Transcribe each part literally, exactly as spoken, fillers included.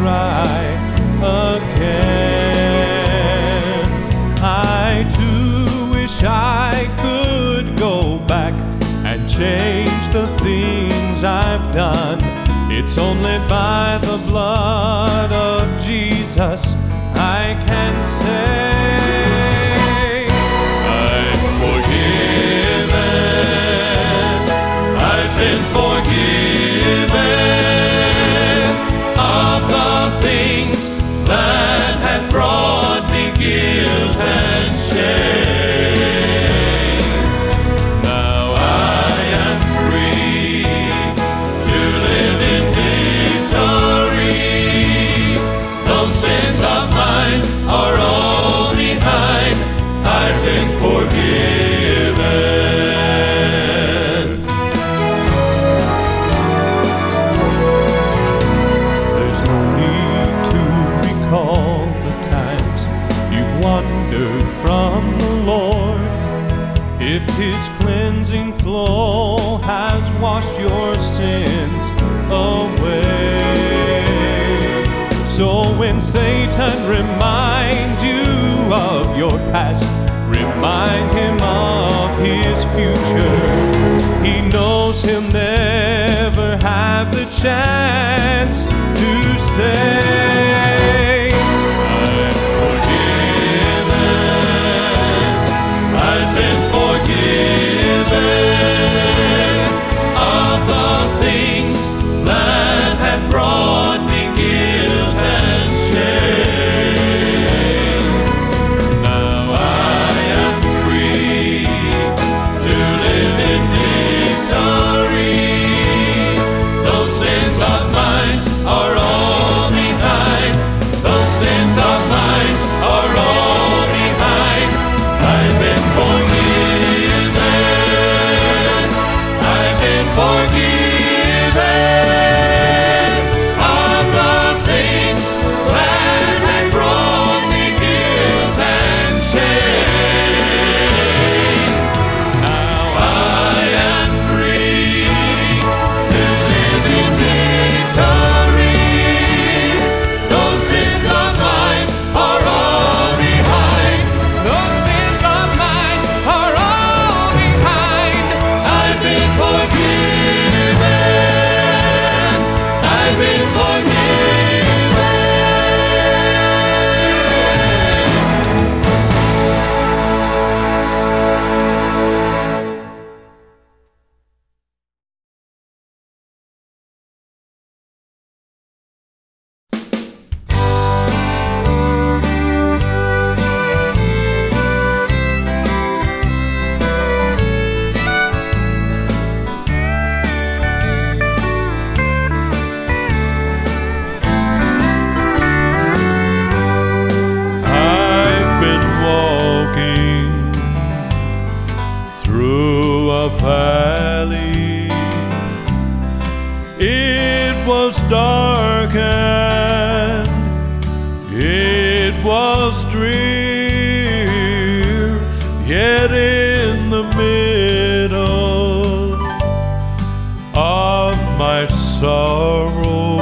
try again. I too wish I could go back and change the things I've done. It's only by the blood of Jesus I can say I'm forgiven. I've been forgiven of the things that had brought me guilt and shame. Now I am free to live in victory. Those sins of mine are all behind. I've been forgiven. There's no need to recall the times you've wandered from the Lord. If His cleansing flow has washed your sins away. So when Satan reminds you of your past, remind him of his future. He knows he'll never have the chance to say, I'm forgiven. I've been forgiven of the things that had brought me guilt and shame. Now I am free to live in victory. Those sins of mine are all behind. Those sins of mine are all behind. I've been forgiven. I've been forgiven. Valley. It was dark and it was drear, yet in the middle of my sorrow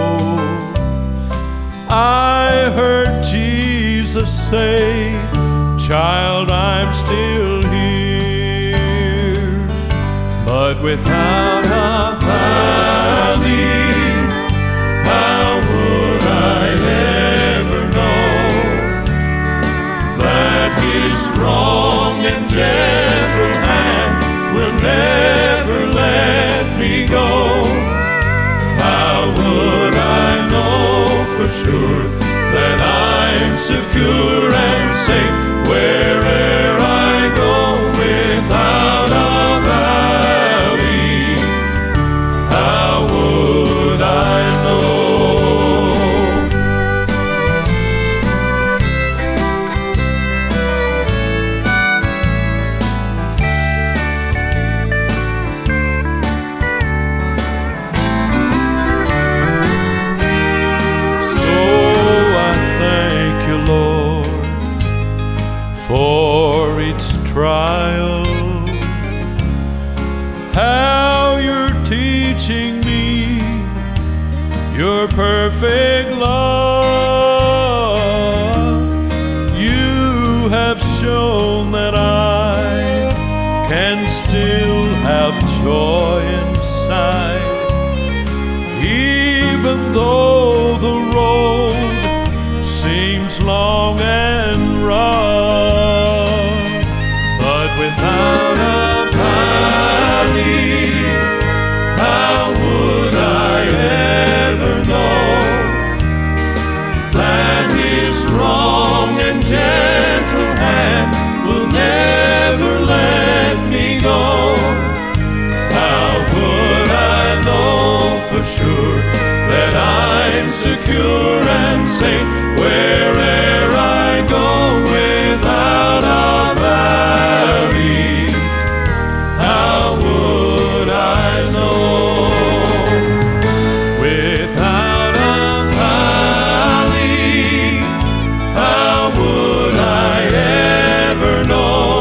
I heard Jesus say, child, I'm still here. But without a valley, how would I ever know that His strong and gentle hand will never let me go? How would I know for sure that I'm secure and safe wherever I go without a valley? How would I know? So I thank you, Lord, for each trial, how you're teaching me your perfect love. joy inside. Even though the road seems long and rough, but without a valley, how would I ever know that His strong and gentle hand will never let me go? How would I know for sure that I'm secure and safe where'er I go without a valley? How would I know? Without a valley, how would I ever know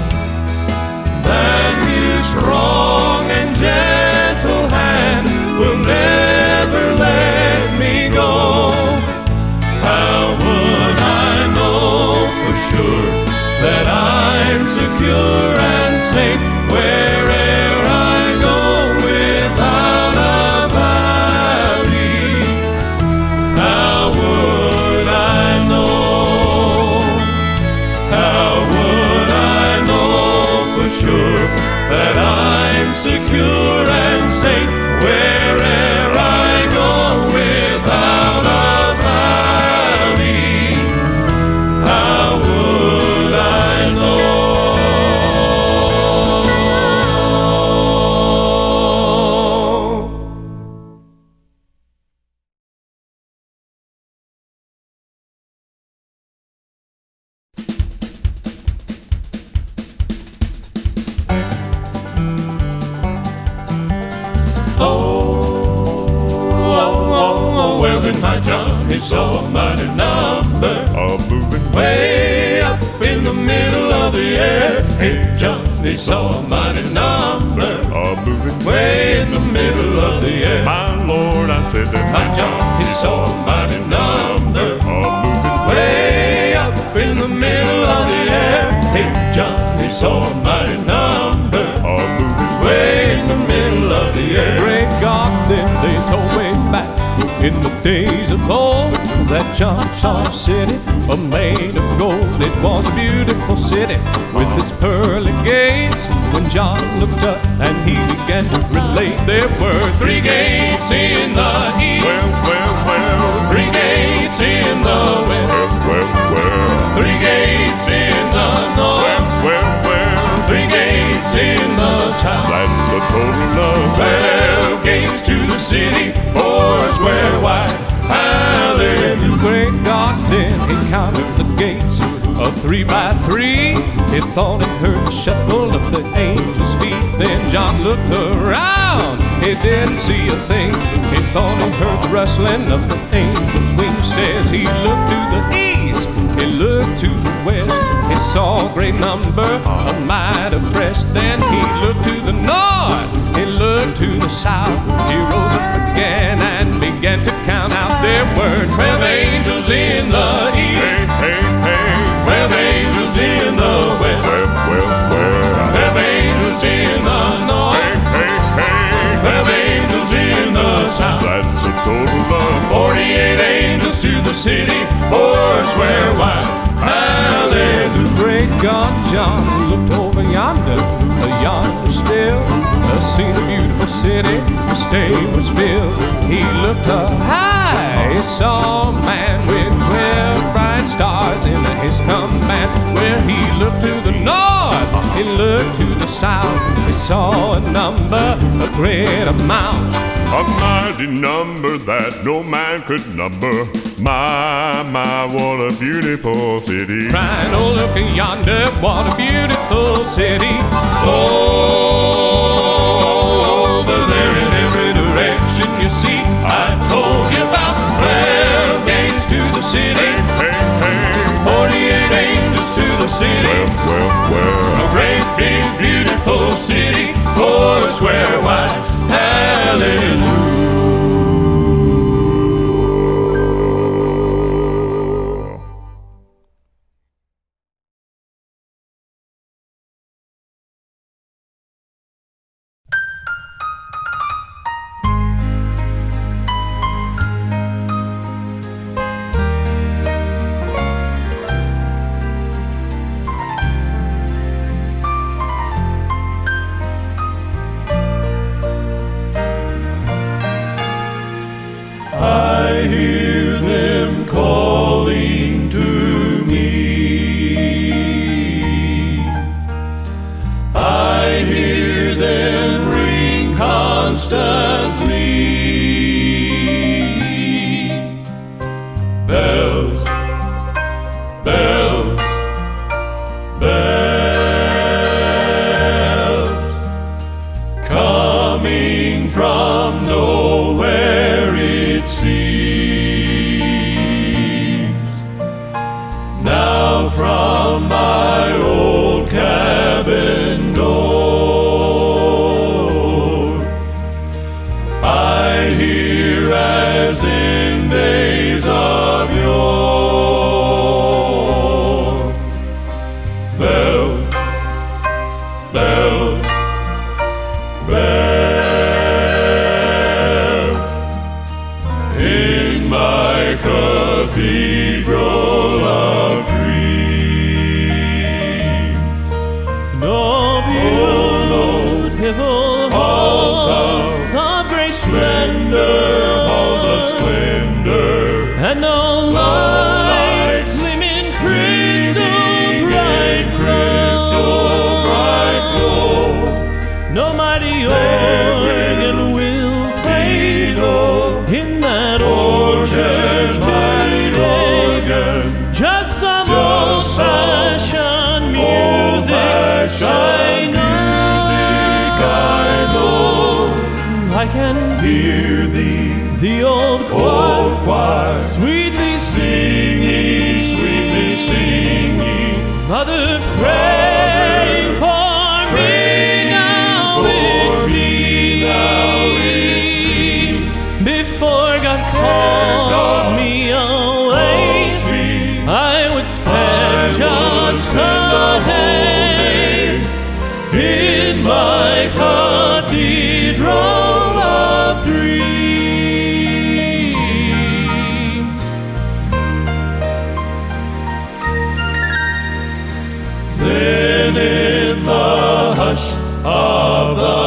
that His strong and gentle hand will never let me go? How would I know for sure that I'm secure and safe where'er I go without a valley? How would I know? How would I know for sure that I'm secure and safe where'er I go without a valley? How would I know? Oh, oh, oh, oh, well then my Johnny saw a mighty number A moving way up in the middle of the air. Hey, Johnny saw a mighty number A moving way in the middle of the air. My Lord, I said that My Johnny saw a mighty number A moving way up in the middle of the air. Hey, Johnny saw a mighty number A moving way in the middle of the air. Great God, then they told me back in the days of old that John saw a city made of gold. It was a beautiful city with its pearly gates. When John looked up and he began to relate, there were three gates in the east, Well, well, well three gates in the west, Well, well, well three gates in the north, Well, well three gates in the south. That's a total of Twelve gates to the city, four square wide. Hallelujah. Great God, then he counted the gates, a three by three. He thought he heard the shuffle of the angels' feet. Then John looked around, he didn't see a thing. He thought he heard the rustling of the angels' wings. Says he looked to the east, he looked to the west. He saw a great number of mighty breasts. Then he looked to the north, he looked to the south. He rose up again and began to count out. There were twelve angels in the east, Hey, hey, hey twelve angels in the west, Well, well, well twelve angels in the north, Hey, hey, hey twelve angels in the south. That's a total of Forty-eight angels to the city, four square wide. Hallelujah. Great God, John looked over yonder, yonder still, seen a beautiful city, the stage was filled. He looked up high, he saw a man with twelve bright stars in his command. Where he looked to the north, he looked to the south. He saw a number, a great amount, a mighty number that no man could number. My, my, what a beautiful city. crying, oh look yonder, what a beautiful city. Oh, over there in every direction you see, I told you about twelve gates to the city, Hey, hey forty-eight angels to the city. Well, well, well A great big beautiful city, four square wide. Hallelujah. cathedral of dreams. No beautiful halls of great splendor, halls of splendor, and no lights gleaming crystal bright, crystal bright glow. No mighty organ will play in that orchard, mighty organ. just some old-fashioned music. I know, I can hear thee, the old choir, old choir, sweetly singing, sweetly singing. Mother, pray for me now, it seems, now it seems, before God calls me away, I would spend just a day in my cathedral of dreams. Then in the hush of the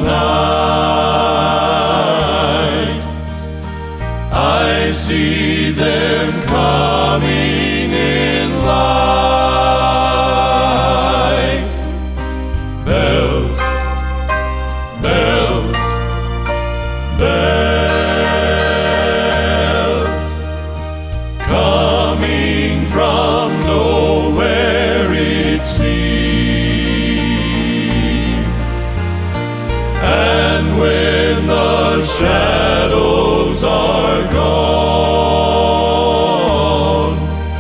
night, I see them coming in light. Bells, bells, bells, coming from nowhere it seems. And when the shadows are gone,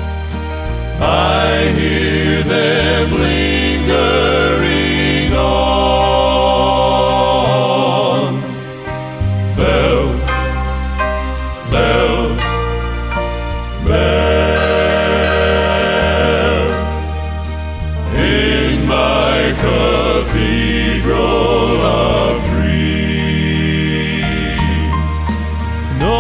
I hear them lingering on. Bells, bells, bells, in my cathedral of dreams. No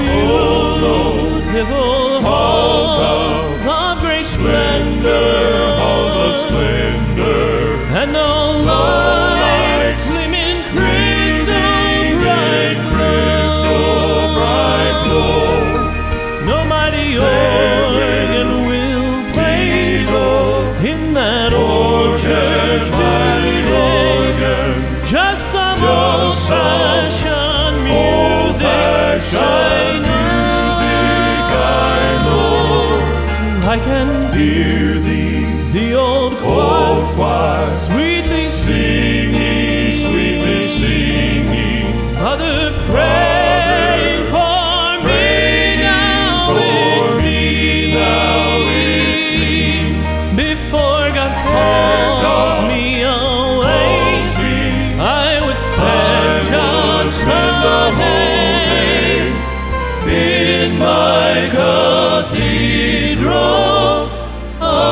beautiful halls of great splendor, halls of splendor, and no lights gleaming crystal bright, crystal bright glow. no mighty organ will play in that orchard, mighty organ, just some Just old-fashioned music. old-fashioned music I know. I can Hear thee, the old old choir, choir, sweetly singing, sweetly singing. Mother, pray for me now, For it me now it seems, before God calls me away. I would spend just a day in my cathedral of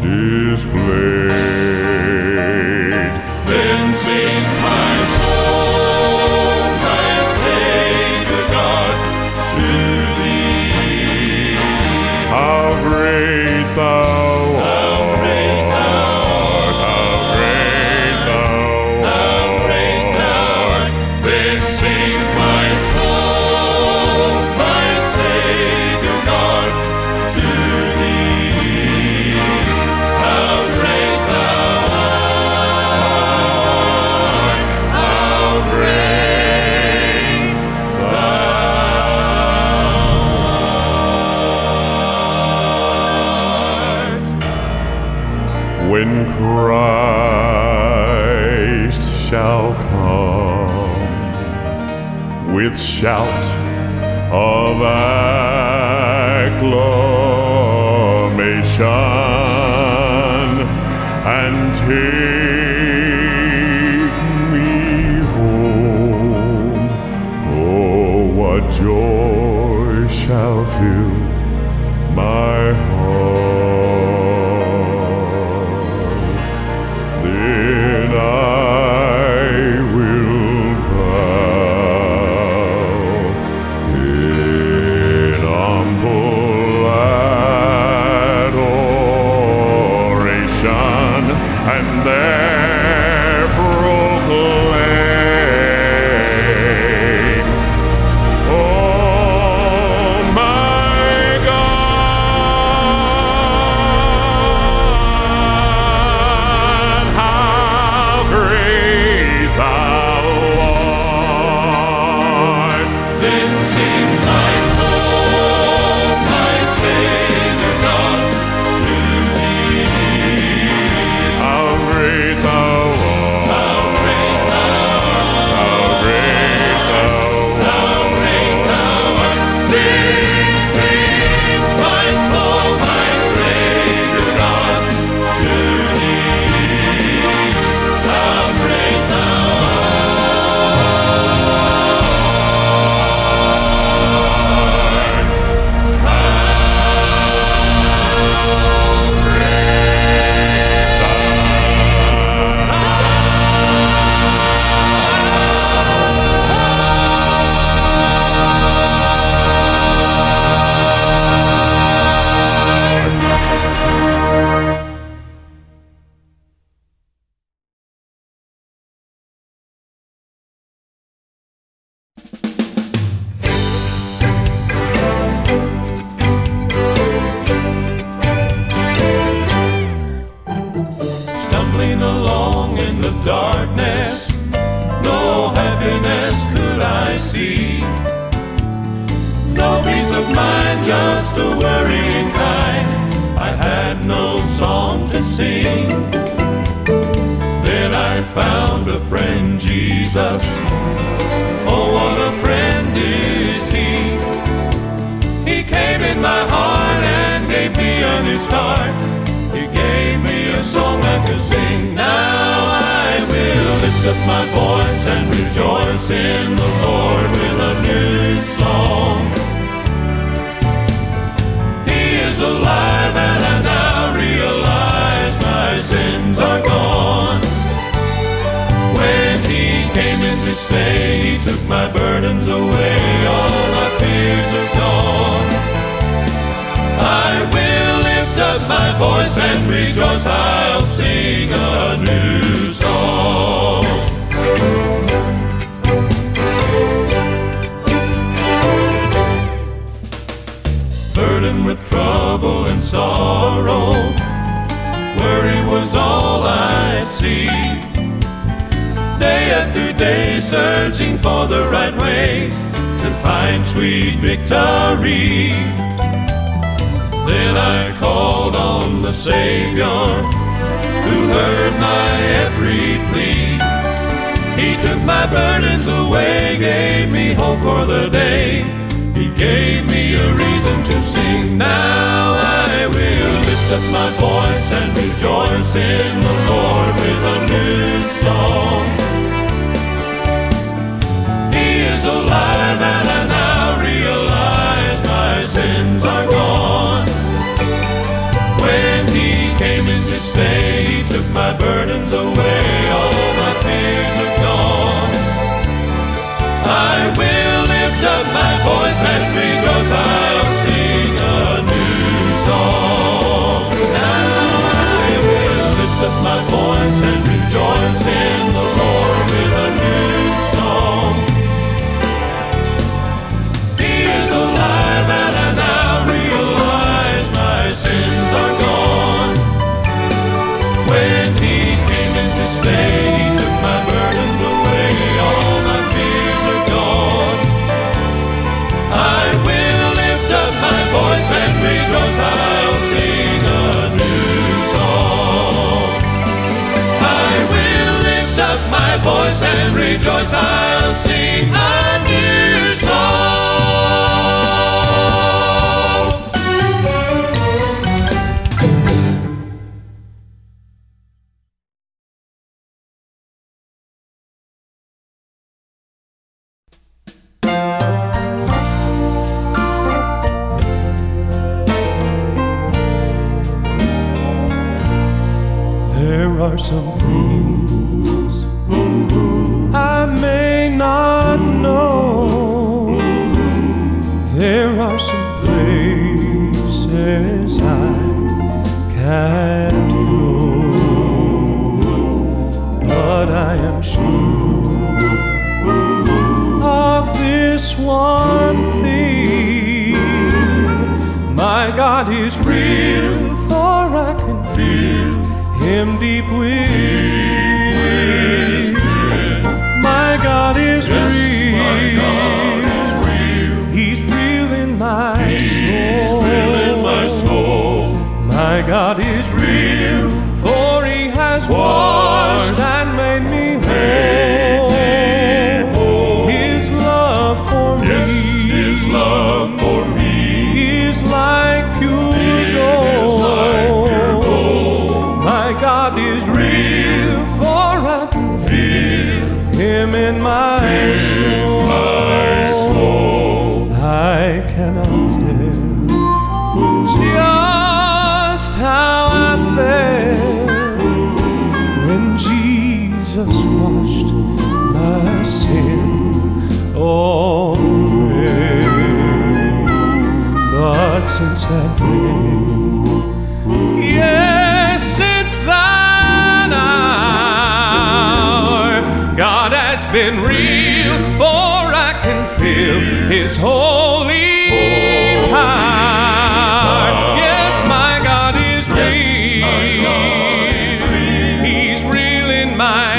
displayed. Then sings my soul, my Savior God, to thee. How great thou How great thou art, how great thou how great thou art. Then sings my soul, my Savior God, to thee. How great thou art, how great thou art. When Christ shall come with shout of acclamation and take me home, oh, what joy shall fill my heart. Then I will bow in humble adoration and there proclaim, oh my God, how great thou art. Then sings my soul, my Savior God, to thee. How great thou art. How great thou art, How great thou how great thou art. Then sings my soul, my Savior God, to thee. How great thou art. How Stumbling along in the darkness, no happiness could I see. No peace of mind, just a worrying kind. I had no song to sing. Then I found a friend, Jesus. Oh, what a friend is he. He came in my heart and gave me a new start. He gave me a song I could sing. Now I will lift up my voice and rejoice in the Lord with a new song. He is alive and I now realize my sins are gone. When he came in to stay, he took my burdens away. All my fears are gone. I will lift up my voice and rejoice. I'll sing a new song. Burdened with trouble and sorrow, worry was all I see. Day after day searching for the right way to find sweet victory. Then I called on the Savior who heard my every plea. He took my burdens away, gave me hope for the day. He gave me a reason to sing. Now I will lift up my voice and rejoice in the Lord with a new song. He is alive and I now realize my sins are gone. When he came in stay. He took my burdens away. All my fears are gone. I will lift up my voice and rejoice. I'll sing a new song. Now I will lift up my voice and rejoice in the Lord with a new song. He is alive and I now realize my sins are gone. When He came in to stay, He took my burdens away. All my fears are gone. I will lift up my voice and rejoice. I'll sing a new song. I will lift up my voice and rejoice. I'll sing a new song. There are some things I may not know. There are some places I can't go. But I am sure of this one thing: my God is real, for I can feel Him deep within. My God is Yes, real. my God is real. He's real in my He's soul. real in my soul. My God is real, for He has washed and made me whole. His love for Yes, me, His love for me is like pure is like pure gold. My God is real, for I can feel Him in my soul. My soul. I cannot tell just how I felt when Jesus washed my sin away. But since that day, yes, since that hour, God has been real, for I can feel His holy power. Yes, my God is real. He's real in my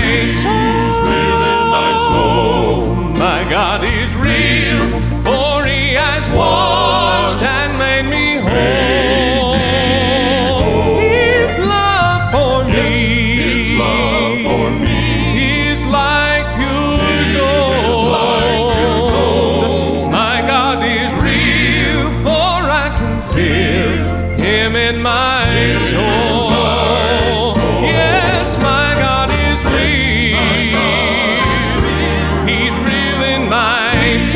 soul. My God is real, for He has washed and made me whole. His love for me, His love for me is like pure gold. My God is real, for I can feel Him in my soul. Yes, my God is real. He's real in my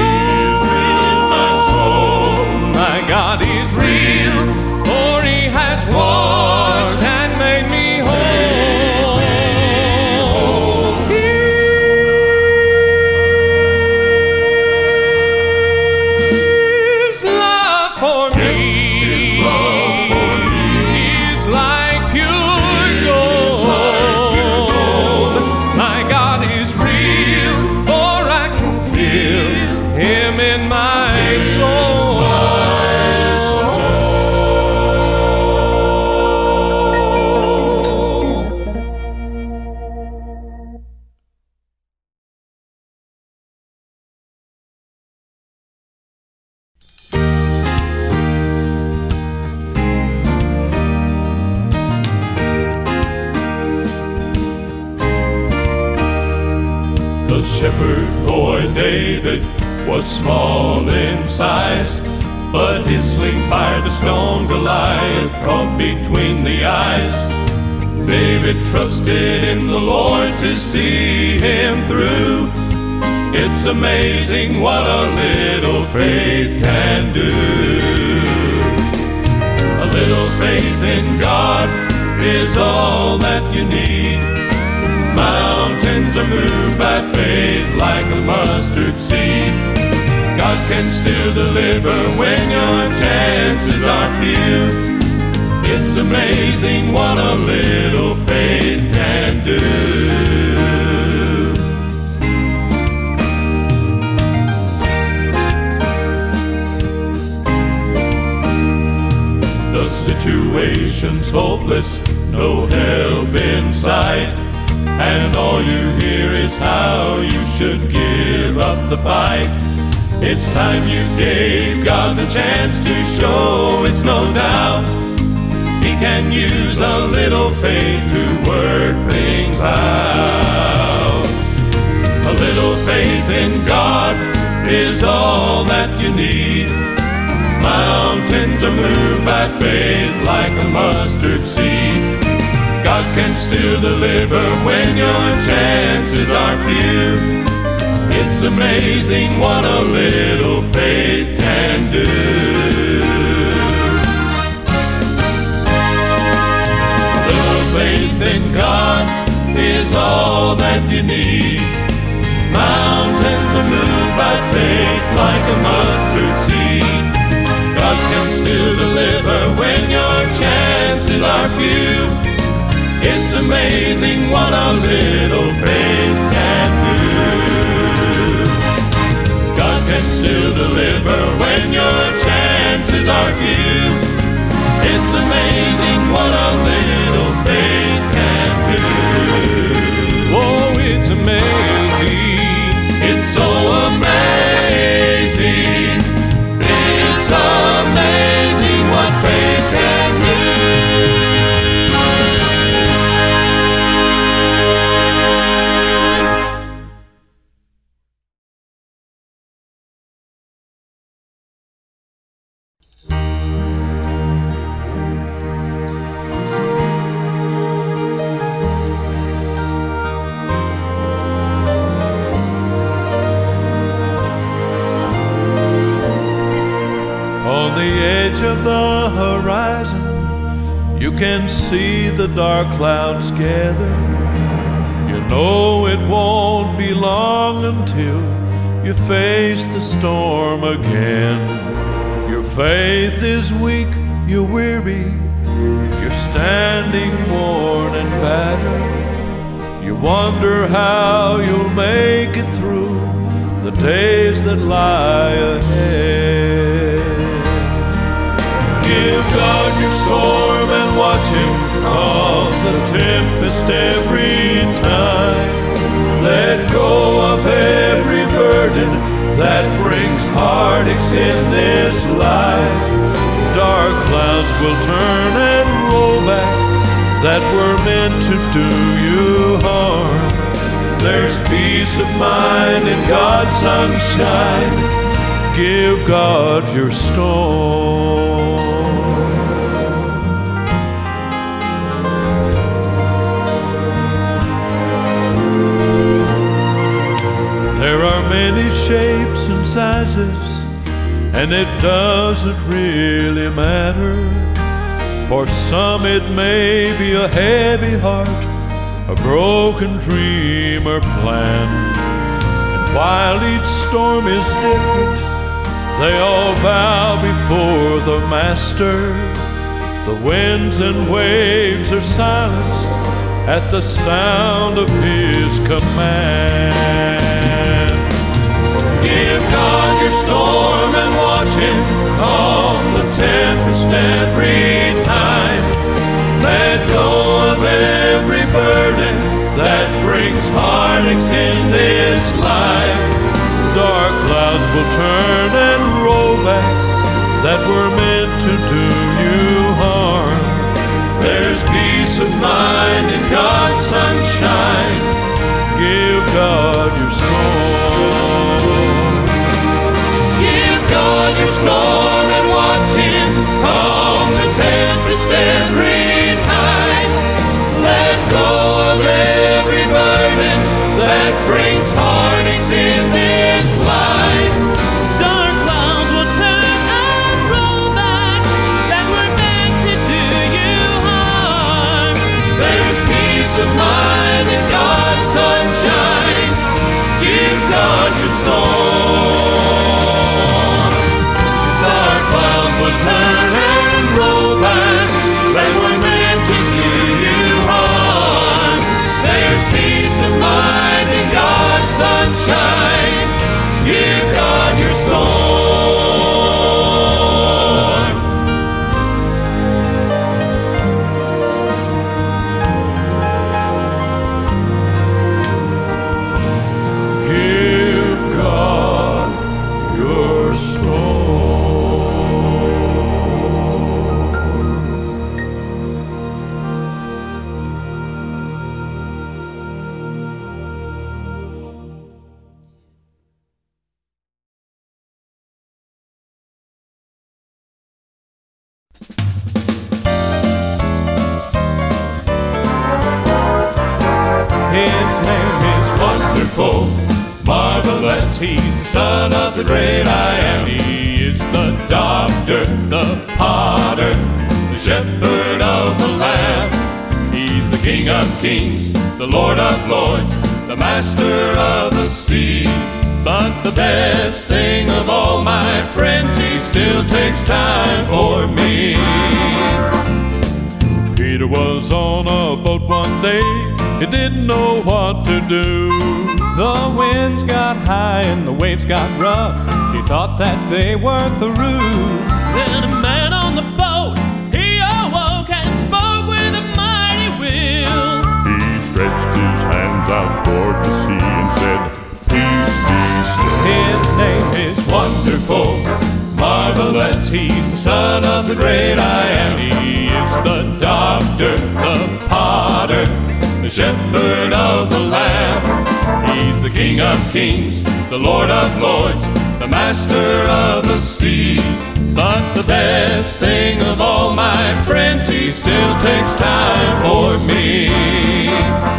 soul. My God is real, for He has washed and made me whole. His love for me is like pure gold. My God is real, for I can feel Him in my soul. The shepherd boy David was small in size, but his sling fired the stone Goliath caught between the eyes. David trusted in the Lord to see him through. It's amazing what a little faith can do. A little faith in God is all that you need. Mountains are moved by faith like a mustard seed. God can still deliver when your chances are few. It's amazing what a little faith can do. The situation's hopeless, no help in sight, and all you hear is how you should give up the fight. It's time you gave God the chance to show it's no doubt He can use a little faith to work things out. A little faith in God is all that you need. Mountains are moved by faith like a mustard seed. God can still deliver when your chances are few. It's amazing what a little faith can do. Little faith in God is all that you need. Mountains are moved by faith like a mustard seed. God can still deliver when your chances are few. It's amazing what a little faith can do. God can still deliver when your chances are few. It's amazing what a little faith can do. Oh, it's amazing. It's so amazing. It's amazing what faith can do. Of the horizon, you can see the dark clouds gather. You know it won't be long until you face the storm again. Your faith is weak, you're weary, you're standing worn and battered. You wonder how you'll make it through the days that lie ahead. Give God your storm and watch Him calm the tempest every time. Let go of every burden that brings heartaches in this life. Dark clouds will turn and roll back that were meant to do you harm. There's peace of mind in God's sunshine. Give God your storm. There are many shapes and sizes, and it doesn't really matter. For some it may be a heavy heart, a broken dream or plan. And while each storm is different, they all bow before the Master. The winds and waves are silenced at the sound of His command. Give God your storm and watch Him calm the tempest every time. Let go of every burden that brings heartaches in this life. Dark clouds will turn and roll back that were meant to do you harm. There's peace of mind in God's sunshine. Give God your storm. Give God your storm and watch Him calm the tempest every time. Let go of every burden that brings heartaches in this life. Dark clouds will turn and roll back that were meant to do you harm. he's the Son of the great I Am. He is the doctor, the potter, the shepherd of the lamb. He's the King of kings, the Lord of lords, the master of the sea. But the best thing of all, my friends, he still takes time for me. Peter was on a boat one day, he didn't know what to do. The winds got high and the waves got rough, he thought that they were through. Then a man on the boat, he awoke and spoke with a mighty will. He stretched his hands out toward the sea and said, "Peace, be still." His name is Wonderful, Marvelous. He's the Son of the great I Am. He is the doctor, the potter, the shepherd of the lamb. He's the King of kings, the Lord of lords, the master of the sea. But the best thing of all, my friends, he still takes time for me.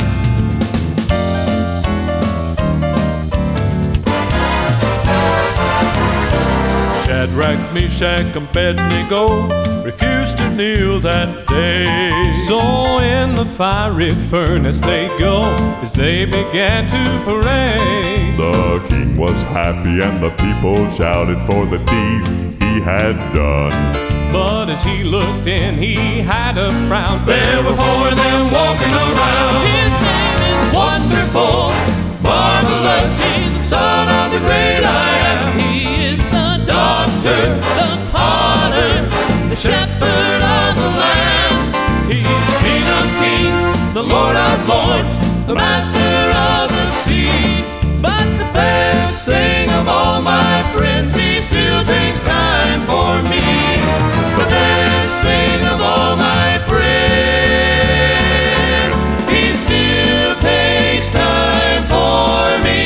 Shadrach, Meshach, and Abednego refused to kneel that day. So in the fiery furnace they go as they began to pray. The king was happy and the people shouted for the deed he had done. But as he looked in, he had a frown. There were four of them walking around. His name is Wonderful, marvelous, he's the Son of the great I Am. He is the Doctor, the potter, the shepherd of the lamb. He's the King of kings, the Lord of lords, the master of the sea. but the best thing of all, my friends, he still takes time for me. The best thing of all, my friends, he still takes time for me.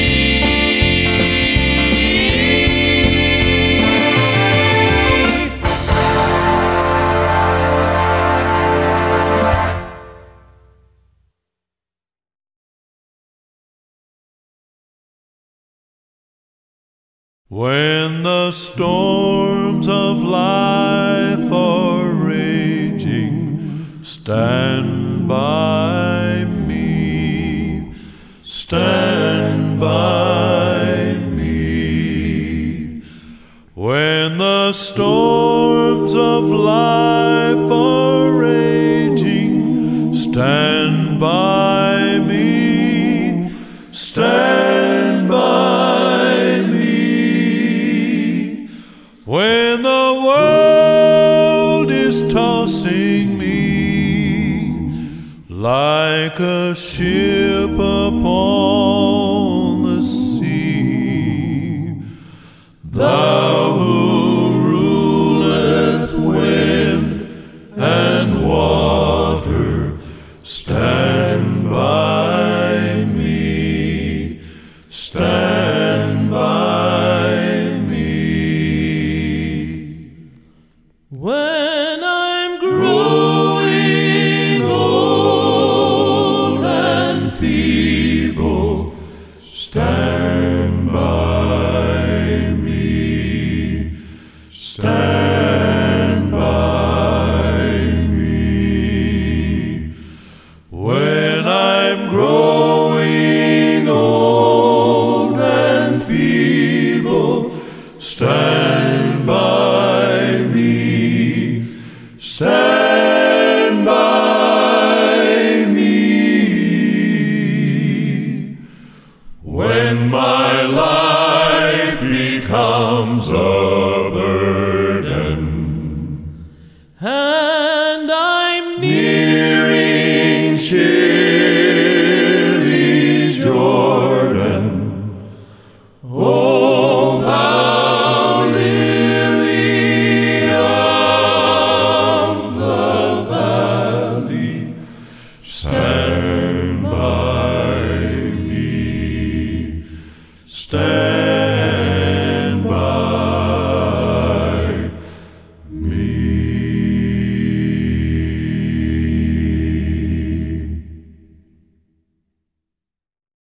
When the storms of life are raging, stand by me, stand by me. When the storms of life are raging, stand by me, stand by me. When the world is tossing me like a ship upon the sea, thou who rulest wind and water, stand by me, stand by me. When I'm Growing old and feeble, stand by me, stand by me. When I'm growing old and feeble, stand by me, stand by me. When my life becomes a burden, and I'm nearing chilly Jordan, O thou lily of the valley, stand